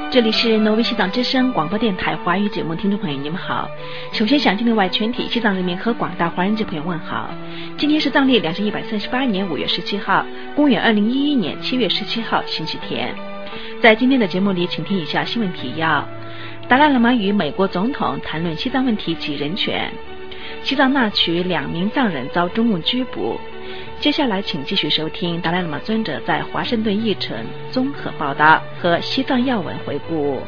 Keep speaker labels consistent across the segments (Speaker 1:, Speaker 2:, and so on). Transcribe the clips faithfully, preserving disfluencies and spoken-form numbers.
Speaker 1: 这里是挪威西藏之声广播电台华语节目，听众朋友你们好。首先向境内外全体西藏人民和广大华人界朋友问好。今天是藏历两千一百三十八年五月十七号，公元二零一一年七月十七号星期天。在今天的节目里，请听以下新闻提要：达赖喇嘛与美国总统谈论西藏问题及人权；西藏那曲两名藏人遭中共拘捕。接下来请继续收听达赖喇嘛尊者在华盛顿译成综合报道和西藏要闻回顾。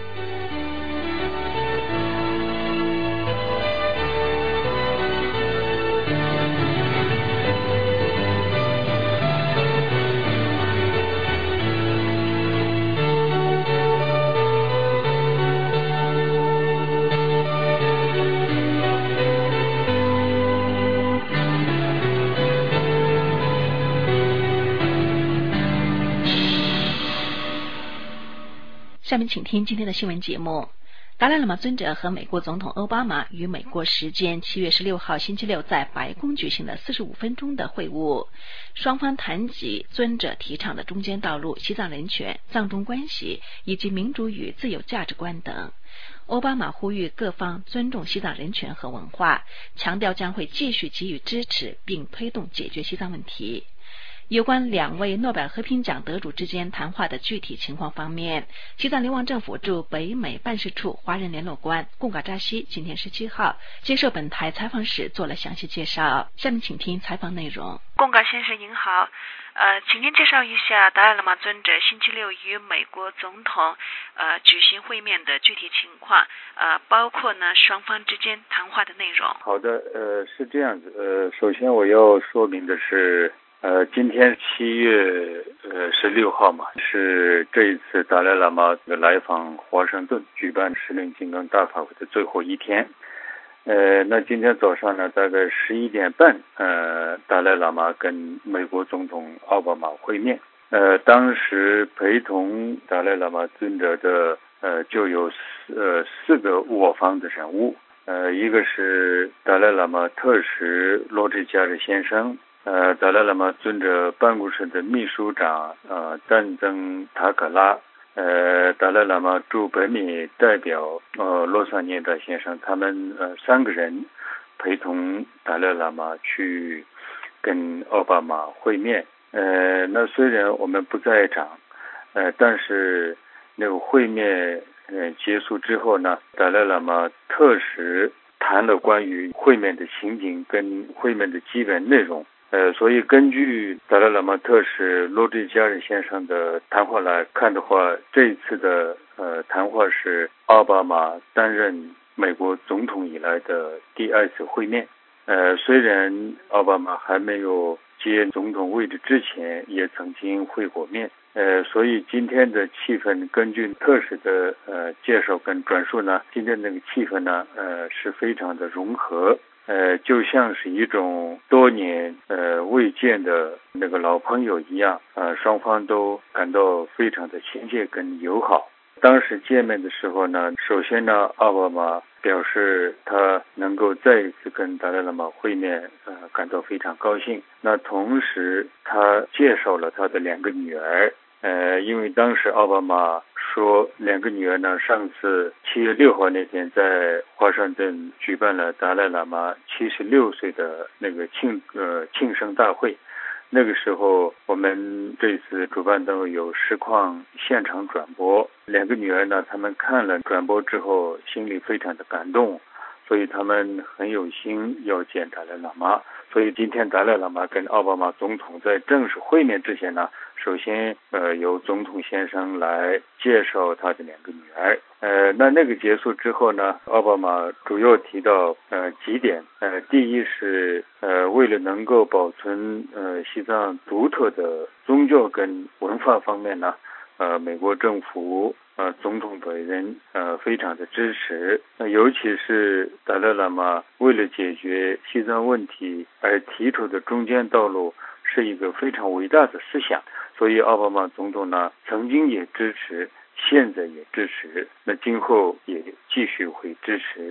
Speaker 1: 下面请听今天的新闻节目。达赖喇嘛尊者和美国总统奥巴马于美国时间七月十六号星期六在白宫举行了四十五分钟的会晤，双方谈及尊者提倡的中间道路、西藏人权、藏中关系以及民主与自由价值观等。奥巴马呼吁各方尊重西藏人权和文化，强调将会继续给予支持并推动解决西藏问题。有关两位诺贝尔和平奖得主之间谈话的具体情况方面，西藏流亡政府驻北美办事处华人联络官贡嘎扎西今天十七号接受本台采访时做了详细介绍。下面请听采访内容。
Speaker 2: 贡嘎先生您好，呃，请您介绍一下达赖喇嘛尊者星期六与美国总统呃举行会面的具体情况，呃，包括呢双方之间谈话的内容。
Speaker 3: 好的，呃，是这样子，呃，首先我要说明的是。呃，今天七月呃十六号嘛，是这一次达赖喇嘛来访华盛顿举办石林金刚大法会的最后一天。呃，那今天早上呢，大概十一点半，呃，达赖喇嘛跟美国总统奥巴马会面。呃，当时陪同达赖喇嘛尊者的呃就有四呃四个我方的人物，呃，一个是达赖喇嘛特使罗智加日先生。呃，达赖喇嘛尊者办公室的秘书长呃赞增塔可拉，呃，达赖喇嘛驻北美代表呃洛桑涅达先生，他们呃三个人陪同达赖喇嘛去跟奥巴马会面。呃，那虽然我们不在场，呃，但是那个会面呃结束之后呢，达赖喇嘛特使谈了关于会面的情景跟会面的基本内容。呃，所以根据达赖喇嘛特使罗智加日先生的谈话来看的话，这一次的呃谈话是奥巴马担任美国总统以来的第二次会面。呃，虽然奥巴马还没有接总统位置之前，也曾经会过面。呃，所以今天的气氛，根据特使的呃介绍跟转述呢，今天那个气氛呢，呃是非常的融合。呃，就像是一种多年呃未见的那个老朋友一样，呃，双方都感到非常的亲切跟友好。当时见面的时候呢，首先呢，奥巴马表示他能够再一次跟达赖喇嘛会面，呃，感到非常高兴。那同时，他介绍了他的两个女儿。呃，因为当时奥巴马说，两个女儿呢，上次七月六号那天在华盛顿举办了达赖喇嘛七十六岁的那个庆呃庆生大会，那个时候我们这次主办单位有实况现场转播，两个女儿呢，她们看了转播之后，心里非常的感动，所以他们很有心要见达赖喇嘛。所以今天达赖喇嘛跟奥巴马总统在正式会面之前呢，首先呃由总统先生来介绍他的两个女儿。呃那那个结束之后呢，奥巴马主要提到呃几点。呃第一是呃为了能够保存呃西藏独特的宗教跟文化方面呢，呃美国政府呃总统本人呃非常的支持。呃尤其是达赖喇嘛为了解决西藏问题而提出的中间道路是一个非常伟大的思想，所以奥巴马总统呢曾经也支持，现在也支持，那今后也继续会支持。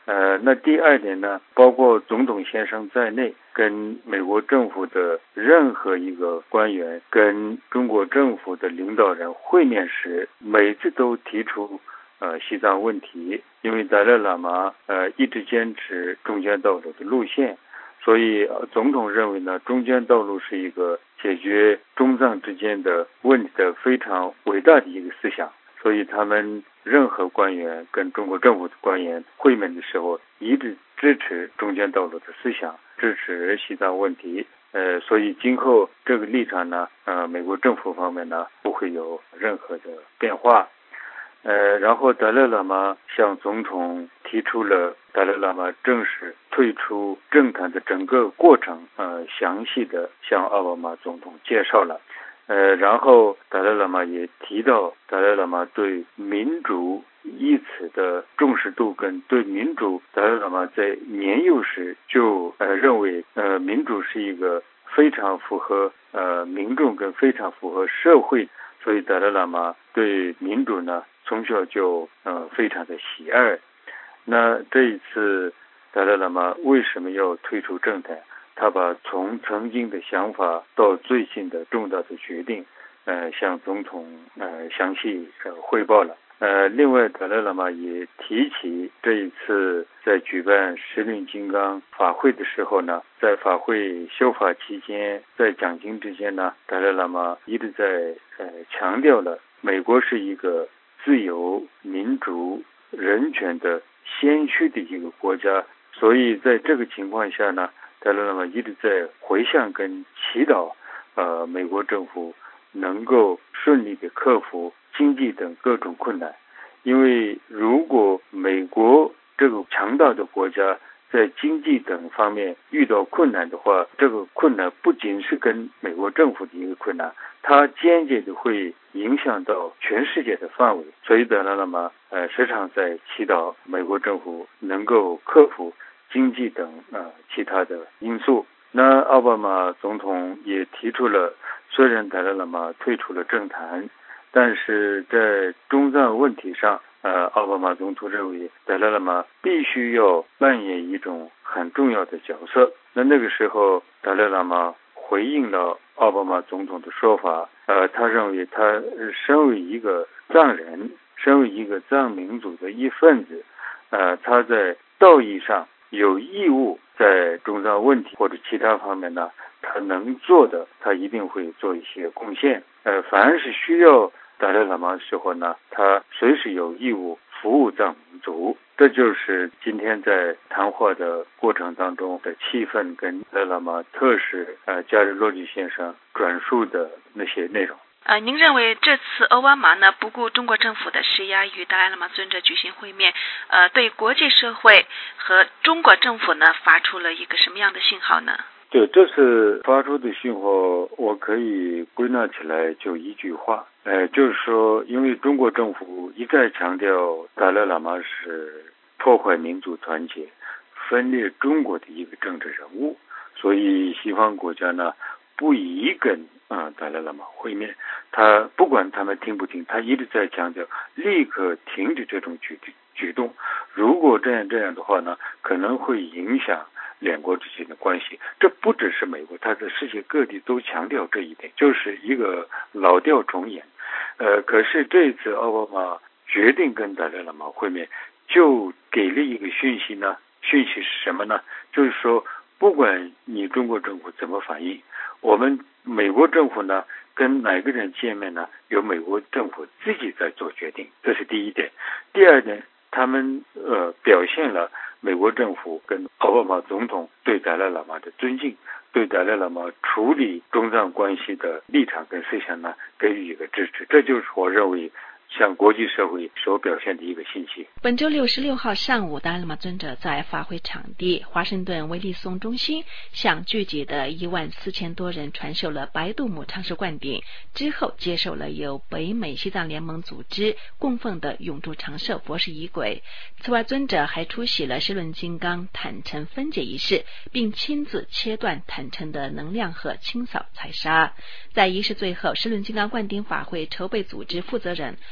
Speaker 3: 呃，那第二点呢，包括总统先生在内，跟美国政府的任何一个官员跟中国政府的领导人会面时，每次都提出呃西藏问题，因为达赖喇嘛呃一直坚持中间道路的路线，所以、呃、总统认为呢，中间道路是一个解决中藏之间的问题的非常伟大的一个思想，所以他们任何官员跟中国政府的官员会面的时候，一直支持中间道路的思想，支持西藏问题。呃，所以今后这个立场呢，呃，美国政府方面呢不会有任何的变化。呃，然后达赖喇嘛向总统提出了达赖喇嘛正式退出政坛的整个过程，呃，详细的向奥巴马总统介绍了。呃，然后达赖喇嘛也提到达赖喇嘛对民主一词的重视度，跟对民主，达赖喇嘛在年幼时就呃认为呃民主是一个非常符合呃民众跟非常符合社会，所以达赖喇嘛对民主呢从小就呃非常的喜爱。那这一次达赖喇嘛为什么要退出政坛？他把从曾经的想法到最近的重大的决定，呃，向总统呃详细呃汇报了。呃，另外达赖喇嘛也提起这一次在举办时轮金刚法会的时候呢，在法会修法期间，在讲经之间呢，达赖喇嘛一直在呃强调了美国是一个自由、民主、人权的先驱的一个国家，所以在这个情况下呢，达赖喇嘛一直在回向跟祈祷，呃，美国政府能够顺利的克服经济等各种困难。因为如果美国这个强大的国家在经济等方面遇到困难的话，这个困难不仅是跟美国政府的一个困难，它间接的会影响到全世界的范围。所以达赖喇嘛呃时常在祈祷美国政府能够克服经济等呃其他的因素。那奥巴马总统也提出了，虽然达赖喇嘛退出了政坛，但是在中藏问题上，呃，奥巴马总统认为达赖喇嘛必须要扮演一种很重要的角色。那那个时候，达赖喇嘛回应了奥巴马总统的说法，呃，他认为他身为一个藏人，身为一个藏民族的一份子，呃，他在道义上有义务在中藏问题或者其他方面呢，他能做的，他一定会做一些贡献。呃，凡是需要达赖喇嘛的时候呢，他随时有义务服务藏民族。这就是今天在谈话的过程当中的气氛，跟达赖喇嘛特使呃加里洛吉先生转述的那些内容。
Speaker 2: 呃，您认为这次奥巴马呢不顾中国政府的施压，与达赖喇嘛尊者举行会面，呃，对国际社会和中国政府呢发出了一个什么样的信号呢？
Speaker 3: 对，这次发出的信号，我可以归纳起来就一句话，呃，就是说，因为中国政府一再强调达赖喇嘛是破坏民族团结、分裂中国的一个政治人物，所以西方国家呢不宜跟啊达赖喇嘛会面。他不管他们听不听，他一直在强调立刻停止这种举举动。如果这样这样的话呢，可能会影响两国之间的关系。这不只是美国，它在世界各地都强调这一点，就是一个老调重演。呃，可是这一次奥巴马决定跟达赖喇嘛会面，就给了一个讯息呢，讯息是什么呢？就是说，不管你中国政府怎么反应，我们美国政府呢跟哪个人见面呢，由美国政府自己在做决定，这是第一点。第二点，他们呃表现了美国政府跟奥巴马总统对达赖喇嘛的尊敬，对达赖喇嘛处理中藏关系的立场跟思想呢给予一个支持，这就是我认为向国际社会所表现的一个信息。
Speaker 1: 本周六十六号上午，达赖喇嘛尊者在法会场地华盛顿威利松中心向聚集的一万四千多人传授了白度母长寿灌顶，之后接受了由北美西藏联盟组织供奉的永驻长寿博士仪轨。此外，尊者还出席了时轮金刚坦诚分解仪式，并亲自切断坦诚的能量和清扫财沙。在仪式最后，时轮金刚灌顶法会筹备组织负责人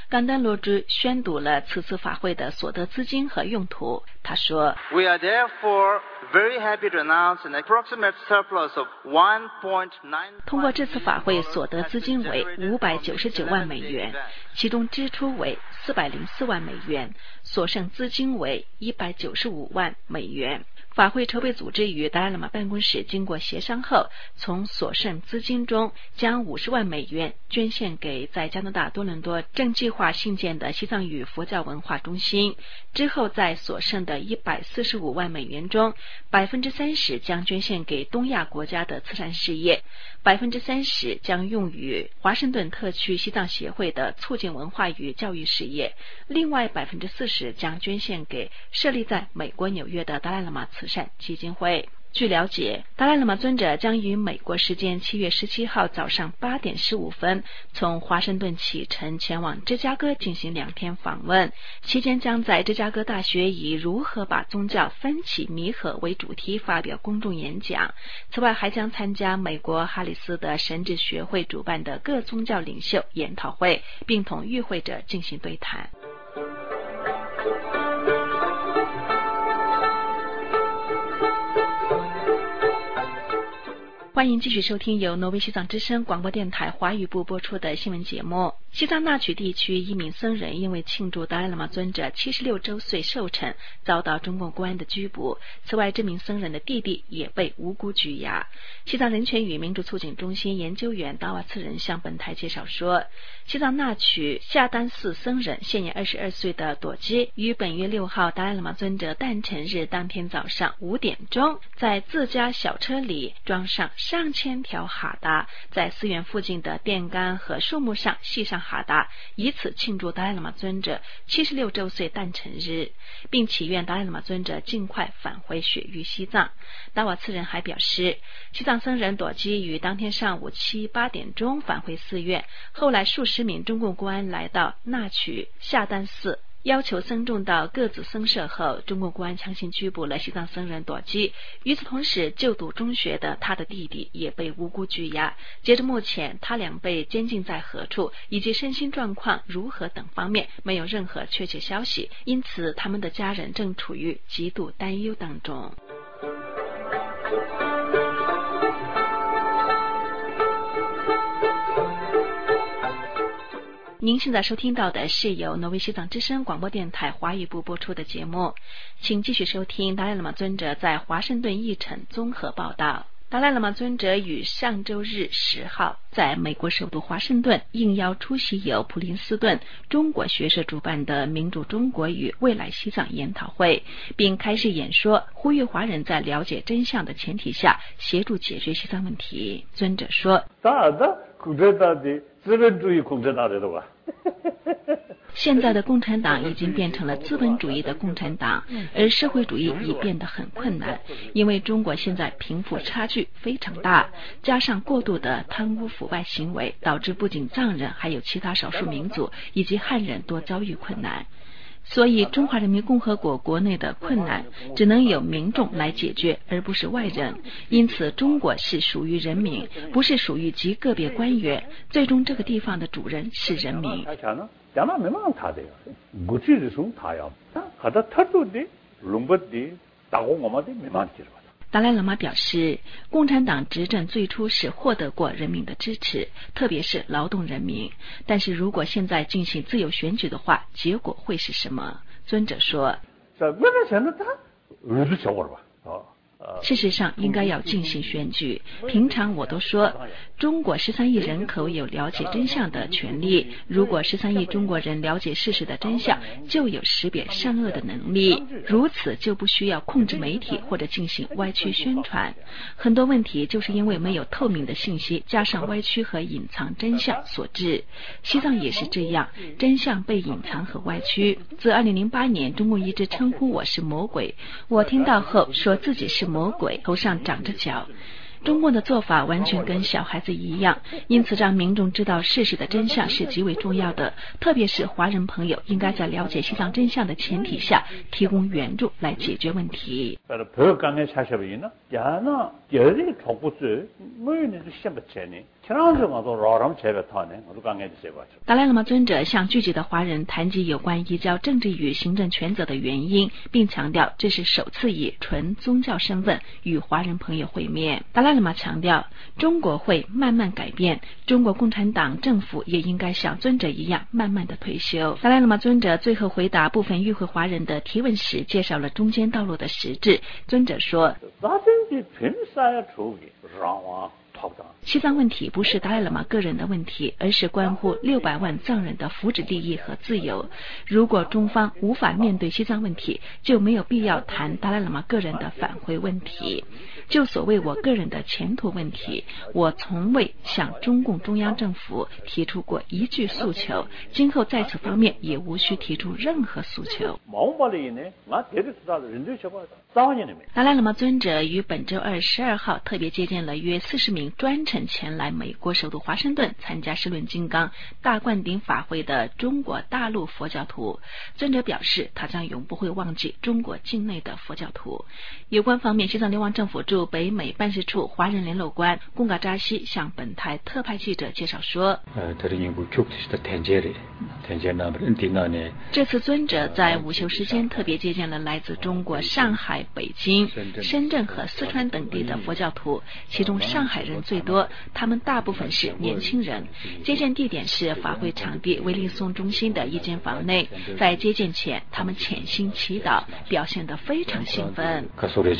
Speaker 1: 冈丹罗珠宣读了此次法会的所得资金和用途。他说
Speaker 4: We are therefore very happy to announce an approximate surplus of one point nine
Speaker 1: 通过这次法会所得资金为五百九十九万美元，其中支出为四百零四万美元，所剩资金为一百九十五万美元。法会筹备组织与达赖喇嘛办公室经过协商后，从所剩资金中将五十万美元捐献给在加拿大多伦多正计划兴建的西藏语佛教文化中心。之后在所剩的一百四十五万美元中，百分之三十将捐献给东亚国家的慈善事业，百分之三十将用于华盛顿特区西藏协会的促进文化与教育事业，另外百分之四十将捐献给设立在美国纽约的达赖喇嘛慈善基金会。据了解，达赖喇嘛尊者将于美国时间七月十七号早上八点十五分从华盛顿启程前往芝加哥进行两天访问，期间将在芝加哥大学以如何把宗教分歧弥合为主题发表公众演讲。此外还将参加美国哈里斯的神职学会主办的各宗教领袖研讨会，并同与会者进行对谈。欢迎继续收听由挪威西藏之声广播电台华语部播出的新闻节目。西藏纳曲地区一名僧人因为庆祝达赖喇嘛尊者七十六周岁寿辰，遭到中共公安的拘捕。此外，这名僧人的弟弟也被无辜拘押。西藏人权与民主促进中心研究员达瓦次仁向本台介绍说，西藏纳曲夏丹寺僧人现年二十二岁的朵基，于本月六号达赖喇嘛尊者诞辰日当天早上五点钟，在自家小车里装上上千条哈达，在寺院附近的电杆和树木上系上哈达，以此庆祝达赖喇嘛尊者七十六周岁诞辰日，并祈愿达赖喇嘛尊者尽快返回雪域西藏。达瓦次仁还表示，西藏僧人朵基于当天上午七八点钟返回寺院，后来数十名中共公安来到纳曲夏丹寺，要求僧众到各自僧舍后，中共公安强行拘捕了西藏僧人朵基。与此同时，就读中学的他的弟弟也被无辜拘押。截至目前，他俩被监禁在何处以及身心状况如何等方面没有任何确切消息，因此他们的家人正处于极度担忧当中。您现在收听到的是由挪威西藏之声广播电台华语部播出的节目，请继续收听达赖喇嘛尊者在华盛顿议程综合报道。达赖喇嘛尊者于上周日十号在美国首都华盛顿应邀出席由普林斯顿中国学社主办的民主中国与未来西藏研讨会，并开始演说，呼吁华人在了解真相的前提下协助解决西藏问题。尊者说，现在的共产党已经变成了资本主义的共产党，而社会主义已变得很困难，因为中国现在贫富差距非常大，加上过度的贪污腐败行为，导致不仅藏人还有其他少数民族以及汉人都遭遇困难。所以中华人民共和国国内的困难只能由民众来解决，而不是外人。因此中国是属于人民，不是属于极个别官员，最终这个地方的主人是人民。达赖喇嘛表示，共产党执政最初是获得过人民的支持，特别是劳动人民，但是如果现在进行自由选举的话，结果会是什么？尊者说，事实上应该要进行选举。平常我都说，中国十三亿人口有了解真相的权利，如果十三亿中国人了解事实的真相，就有识别善恶的能力，如此就不需要控制媒体或者进行歪曲宣传。很多问题就是因为没有透明的信息，加上歪曲和隐藏真相所致。西藏也是这样，真相被隐藏和歪曲。自二零零八年，中共一直称呼我是魔鬼，我听到后说自己是魔鬼，头上长着角。 中共的做法完全跟小孩子一样，因此让民众知道事实的真相是极为重要的，特别是华人朋友应该在了解西藏真相的前提下提供援助来解决问题。达赖喇嘛尊者向聚集的华人谈及有关移交政治与行政权责的原因，并强调这是首次以纯宗教身份与华人朋友会面。达赖喇嘛强调，中国会慢慢改变，中国共产党政府也应该像尊者一样慢慢的退休。达赖喇嘛尊者最后回答部分与会华人的提问时，介绍了中间道路的实质。尊者说，西藏问题不是达赖喇嘛个人的问题，而是关乎六百万藏人的福祉利益和自由。如果中方无法面对西藏问题，就没有必要谈达赖喇嘛个人的返回问题。就所谓我个人的前途问题，我从未向中共中央政府提出过一句诉求，今后在此方面也无需提出任何诉求。达赖喇嘛尊者于本周二十二号特别接见了约四十名专程前来美国首都华盛顿参加释论金刚大灌顶法会的中国大陆佛教徒。尊者表示，他将永不会忘记中国境内的佛教徒。有关方面，西藏流亡政府驻北美办事处华人联络官贡嘎扎西向本台特派记者介绍说，这次尊者在午休时间特别接见了来自中国上海、北京、深圳和四川等地的佛教徒，其中上海人最多，他们大部分是年轻人。接见地点是法会场地维利松中心的一间房内。在接见前，他们潜心祈祷，表现得非常兴奋。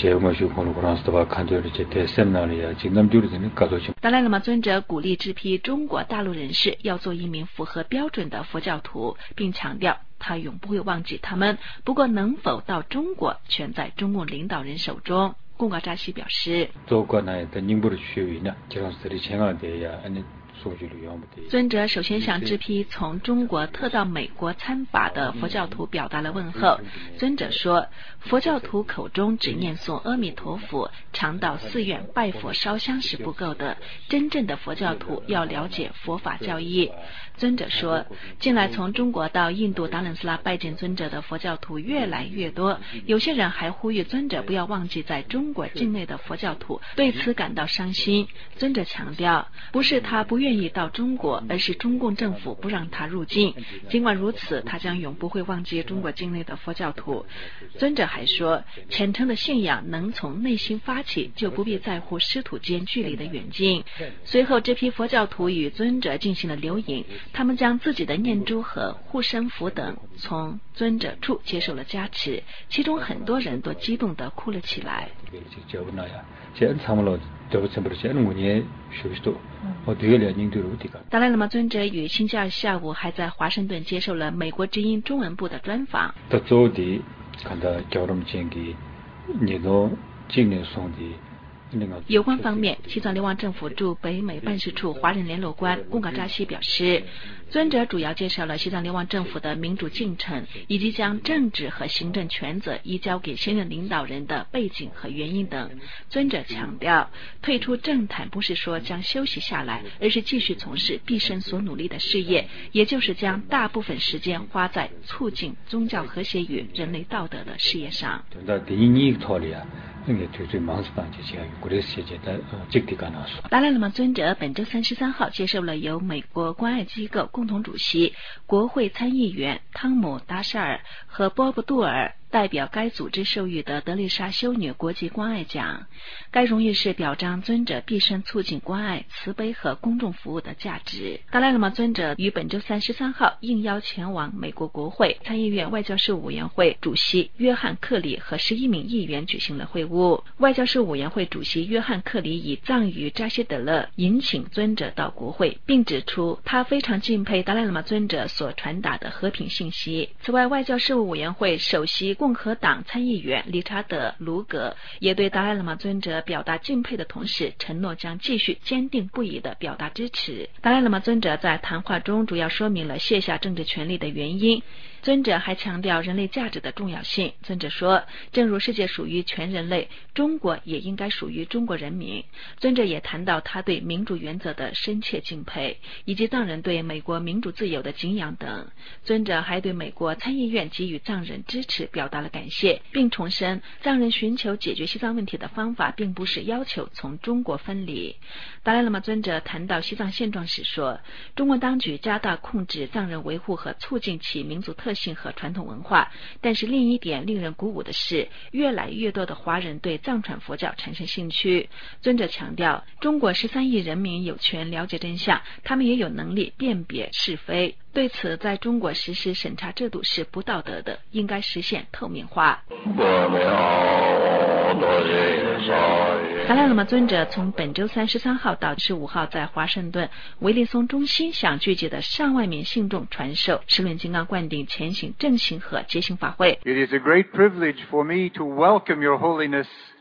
Speaker 1: 达赖喇嘛尊者鼓励这批中国大陆人士要做一名符合标准的佛教徒，并强调他永不会忘记他们，不过能否到中国全在中共领导人手中。贡嘎扎西表示，尊者首先向这批从中国特到美国参法的佛教徒表达了问候。尊者说，佛教徒口中只念诵阿弥陀佛，常到寺院拜佛烧香是不够的，真正的佛教徒要了解佛法教义。尊者说，近来从中国到印度达兰斯拉拜见尊者的佛教徒越来越多，有些人还呼吁尊者不要忘记在中国境内的佛教徒，对此感到伤心。尊者强调，不是他不愿意到中国，而是中共政府不让他入境。尽管如此，他将永不会忘记中国境内的佛教徒。尊者还说，虔诚的信仰能从内心发起，就不必在乎师徒间距离的远近。随后，这批佛教徒与尊者进行了留影，他们将自己的念珠和护身符等从尊者处接受了加持，其中很多人都激动地哭了起来。达赖喇嘛尊者于星期二下午还在华盛顿接受了美国之音中文部的专访。有关方面，西藏流亡政府驻北美办事处华人联络官贡嘎扎西表示，尊者主要介绍了西藏流亡政府的民主进程，以及将政治和行政权责移交给现任领导人的背景和原因等。尊者强调，退出政坛不是说将休息下来，而是继续从事毕生所努力的事业，也就是将大部分时间花在促进宗教和谐与人类道德的事业上。达赖喇嘛尊者本周三十三号接受了由美国关爱机构共同主席、国会参议员汤姆·达沙尔和波布·杜尔代表该组织授予的德丽莎修女国际关爱奖。该荣誉是表彰尊者毕生促进关爱、慈悲和公众服务的价值。达赖喇嘛尊者于本周三十三号应邀前往美国国会参议院外交事务委员会主席约翰·克里和十一名议员举行了会晤。外交事务委员会主席约翰·克里以藏语扎希德勒引请尊者到国会，并指出他非常敬佩达赖喇嘛尊者所传达的和平信息。此外，外交事务委员会首席共和党参议员理查德·卢格也对达赖喇嘛尊者表达敬佩的同时，承诺将继续坚定不移地表达支持。达赖喇嘛尊者在谈话中主要说明了卸下政治权力的原因。 尊者还强调人类价值的重要性。尊者说，正如世界属于全人类，中国也应该属于中国人民。尊者也谈到他对民主原则的深切敬佩，以及藏人对美国民主自由的敬仰等。尊者还对美国参议院给予藏人支持表达了感谢，并重申藏人寻求解决西藏问题的方法并不是要求从中国分离。达赖喇嘛尊者谈到西藏现状时说，中国当局加大控制藏人维护和促进其民族特性和传统文化，但是另一点令人鼓舞的是，越来越多的华人对藏传佛教产生兴趣。尊者强调，中国十三亿人民有权了解真相，他们也有能力辨别是非。对此，在中国实施审查制度是不道德的，应该实现透明化。达赖喇嘛尊者从本周三十三号到十五号在华盛顿维利松中心向聚集的上万名信众传授十轮金刚灌顶前行正行和结行法会。
Speaker 5: It is a great privilege for me to welcome your holiness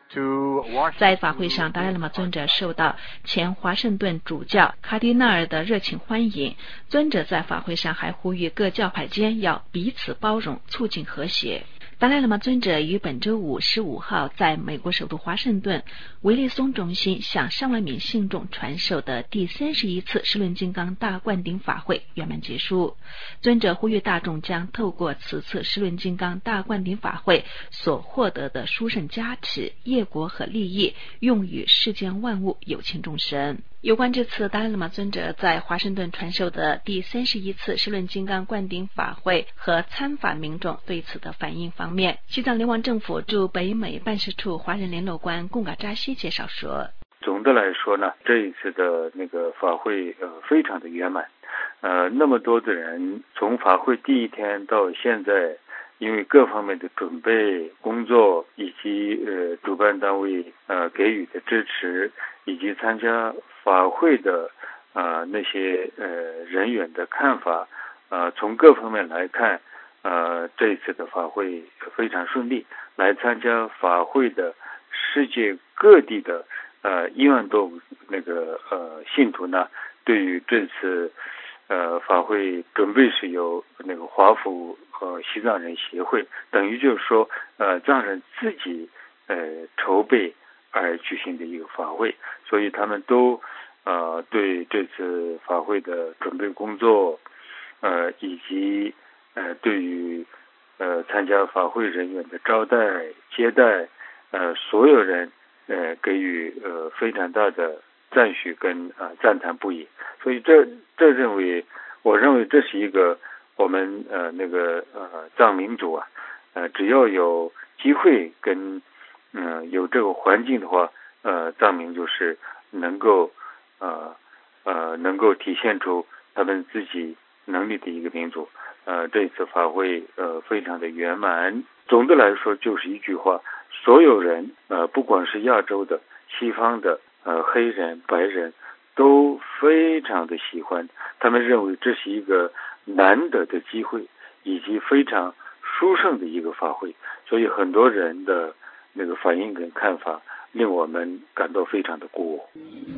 Speaker 5: to
Speaker 1: 在法会上，达赖喇嘛尊者受到前华盛顿主教卡迪纳尔的热情欢迎。尊者在法会上还呼吁各教派间要彼此包容，促进和谐。达赖喇嘛尊者于本周五十五号在美国首都华盛顿维利松中心向上万名信众传授的第三十一次十轮金刚大灌顶法会圆满结束。尊者呼吁大众将透过此次十轮金刚大灌顶法会所获得的殊胜加持、业果和利益，用于世间万物有情众生。有关这次达赖喇嘛尊者在华盛顿传授的第三十一次十轮金刚灌顶法会和参法民众对此的反应方面，西藏流亡政府驻北美办事处华人联络官贡嘎扎西介绍说，
Speaker 3: 总的来说呢，这一次的那个法会呃非常的圆满，呃那么多的人从法会第一天到现在，因为各方面的准备工作以及呃主办单位呃给予的支持，以及参加法会的呃那些呃人员的看法，呃从各方面来看，呃这一次的法会非常顺利。来参加法会的世界各地的呃一万多那个呃信徒呢，对于这次呃法会准备是由那个华府和西藏人协会，等于就是说呃藏人自己呃筹备而举行的一个法会，所以他们都呃对这次法会的准备工作呃以及呃对于呃参加法会人员的招待接待呃所有人呃给予呃非常大的赞许跟呃赞叹不已。所以这这认为我认为这是一个我们呃那个呃藏民族啊呃只要有机会跟嗯、呃、有这个环境的话，呃藏民族是能够呃呃能够体现出他们自己能力的一个民族。呃这次法会呃非常的圆满。总的来说就是一句话，所有人呃不管是亚洲的、西方的呃黑人、白人都非常的喜欢，他们认为这是一个难得的机会，以及非常殊胜的一个法会，所以很多人的那个反应跟看法令我们感到非常的鼓舞。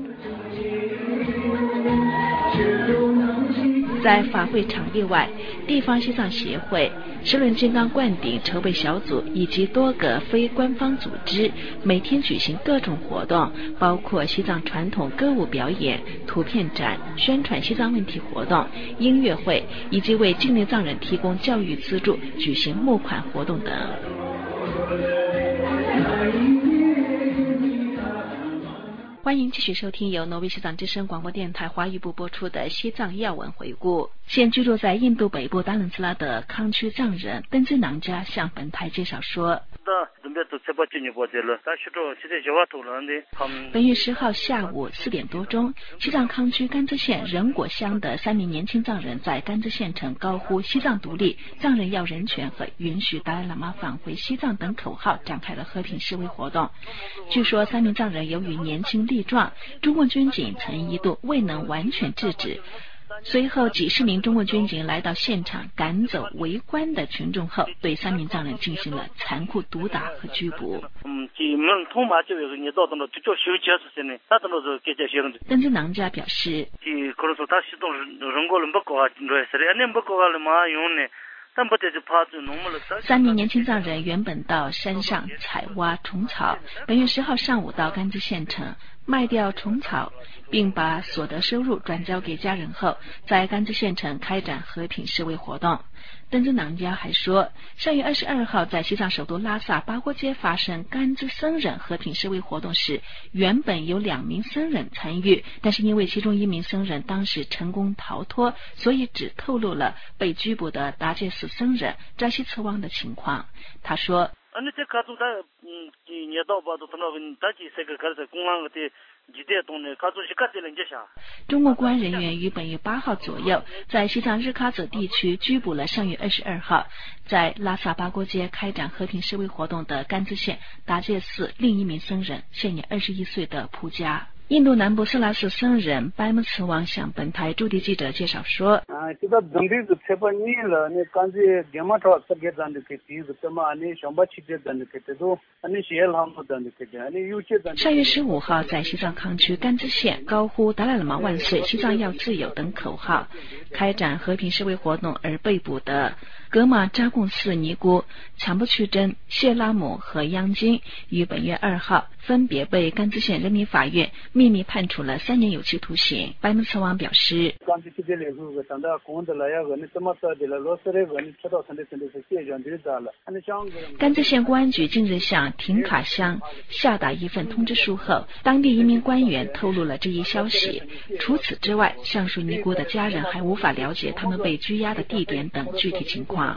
Speaker 1: 在法会场地外，地方西藏协会、十轮金刚灌顶筹备小组以及多个非官方组织每天举行各种活动，包括西藏传统歌舞表演、图片展、宣传西藏问题活动、音乐会，以及为境内藏人提供教育资助、举行募款活动等。欢迎继续收听由挪威西藏之声广播电台华语部播出的西藏要闻回顾。现居住在印度北部达伦斯拉的康区藏人登兹囊加向本台介绍说，本月十号下午四点多钟，西藏康区甘孜县仁果乡的三名年轻藏人在甘孜县城高呼西藏独立、藏人要人权和允许达赖喇嘛返回西藏等口号，展开了和平示威活动。据说三名藏人由于年轻力壮，中共军警曾一度未能完全制止，随后几十名中国军警来到现场，赶走围观的群众后，对三名藏人进行了残酷毒打和拘捕。登兹囊加表示， 三名年轻藏人原本到山上采挖虫草，本月十号上午到甘孜县城卖掉虫草，并把所得收入转交给家人后，在甘孜县城开展和平示威活动。登孜南家还说，上月二十二号在西藏首都拉萨八廓街发生甘孜僧人和平示威活动时，原本有两名僧人参与，但是因为其中一名僧人当时成功逃脱，所以只透露了被拘捕的达戒寺僧人扎西策旺的情况。他说，中国公安人员于本月八号左右在西藏日喀则地区拘捕了上月二十二号在拉萨八廓街开展和平示威活动的甘孜县达戒寺另一名僧人，现年二十一岁的蒲家。印度南部色拉寺僧人白木慈王向本台驻地记者介绍说，上月十五号在西藏康区甘孜县高呼达赖喇嘛万岁，西藏要自由等口号，开展和平示威活动而被捕的格玛扎贡寺尼姑强布屈真、谢拉姆和央金于本月二号分别被甘孜县人民法院秘密判处了三年有期徒刑。白木慈王表示，甘孜县公安局近日向廷卡乡下达一份通知书后，当地一名官员透露了这一消息。除此之外，上述尼姑的家人还无法了解他们被拘押的地点等具体情况。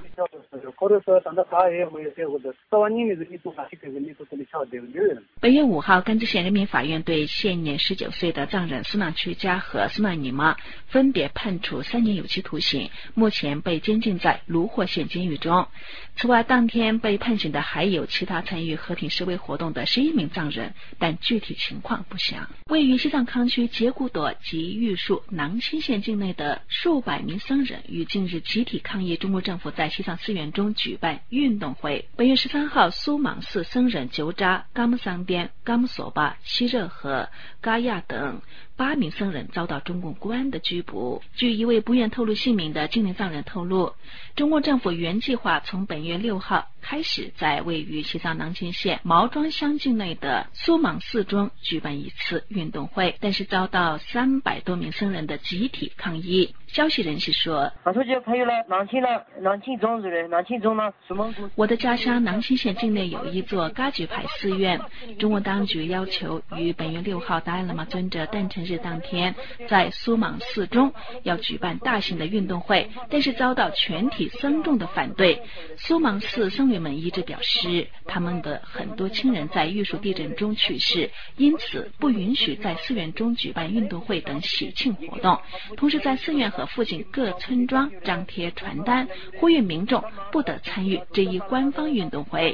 Speaker 1: 本月五号，甘孜县人民法院对现年十九岁的藏人斯纳曲加和斯纳尼玛分别判处三年有期徒刑，目前被监禁在卢霍县监狱中。此外，当天被判刑的还有其他参与和平示威活动的十一名藏人，但具体情况不详。位于西藏康区杰古朵及玉树囊钦县境内的数百名僧人于近日集体抗议中国政府在西藏寺院中举办运动会。本月十三号，苏莽寺僧人久扎、噶木桑边、噶木索巴、西热和嘎亚等八名僧人遭到中共公安的拘捕。据一位不愿透露姓名的境内藏人透露，中共政府原计划从本月六号开始在位于西藏囊钦县毛庄乡境内的苏莽寺中举办一次运动会，但是遭到三百多名僧人的集体抗议。消息人士说，我的家乡囊钦县境内有一座噶举派寺院，中国当局要求于本月六号达赖喇嘛尊者诞辰日当天在苏莽寺中要举办大型的运动会，但是遭到全体僧众的反对。苏莽寺僧侣们一致表示，他们的很多亲人在玉树地震中去世，因此不允许在寺院中举办运动会等喜庆活动。同时在寺院和附近各村庄张贴传单，呼吁民众不得参与这一官方运动会。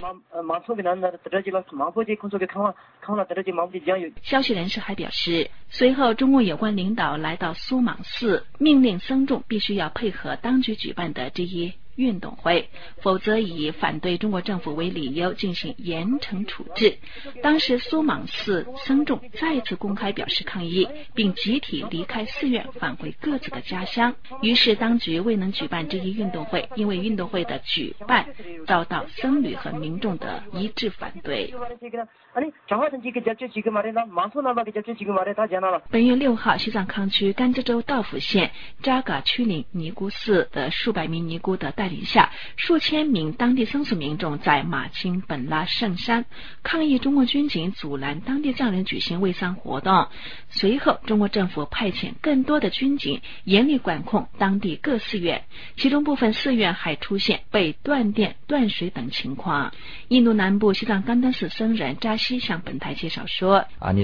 Speaker 1: 消息人士还表示，随后中共有关领导来到苏莽寺，命令僧众必须要配合当局举办的这一运动会，否则以反对中国政府为理由进行严惩处置。当时苏莽寺僧众再次公开表示抗议，并集体离开寺院返回各自的家乡。于是当局未能举办这一运动会，因为运动会的举办遭到僧侣和民众的一致反对。本月六号，西藏康区甘孜州道府县扎嘎曲岭尼姑寺的数百名尼姑的带领下，数千名当地僧俗民众在马钦本拉圣山抗议中国军警阻拦当地藏人举行卫丧活动。随后中国政府派遣更多的军警严厉管控当地各寺院，其中部分寺院还出现被断电断水等情况。印度南部西藏甘丹寺僧人扎西向本台介绍说，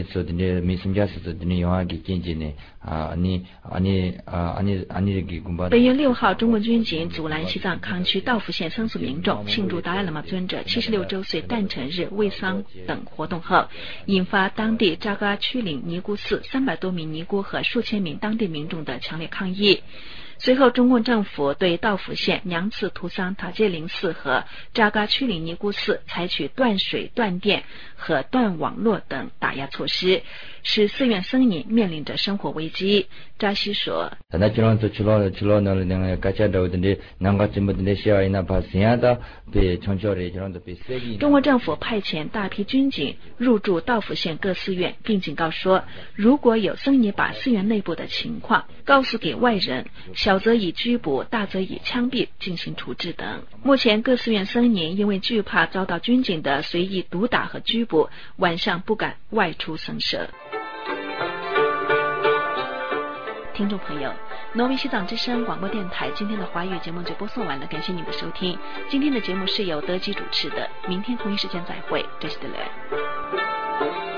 Speaker 1: 本月六号，中国军警阻拦西藏康区道府县僧俗民众庆祝达赖喇嘛尊者七十六周岁诞辰日卫丧等活动后，引发当地扎嘎曲岭尼姑寺三百多名尼姑和数千名当地民众的强烈抗议。随后中共政府对道府县娘次图桑塔戒林寺和扎嘎曲岭尼姑寺采取断水断电和断网络等打压措施。 使寺院僧尼面临着生活危机。扎西说，中国政府派遣大批军警入驻道府县各寺院，并警告说，如果有僧尼把寺院内部的情况告诉给外人，小则以拘捕，大则以枪毙进行处置等。目前各寺院僧尼因为惧怕遭到军警的随意毒打和拘捕，晚上不敢外出僧舍。听众朋友，挪威西藏之声广播电台今天的华语节目就播送完了，感谢您的收听。今天的节目是由德基主持的，明天同一时间再会，这是德勒。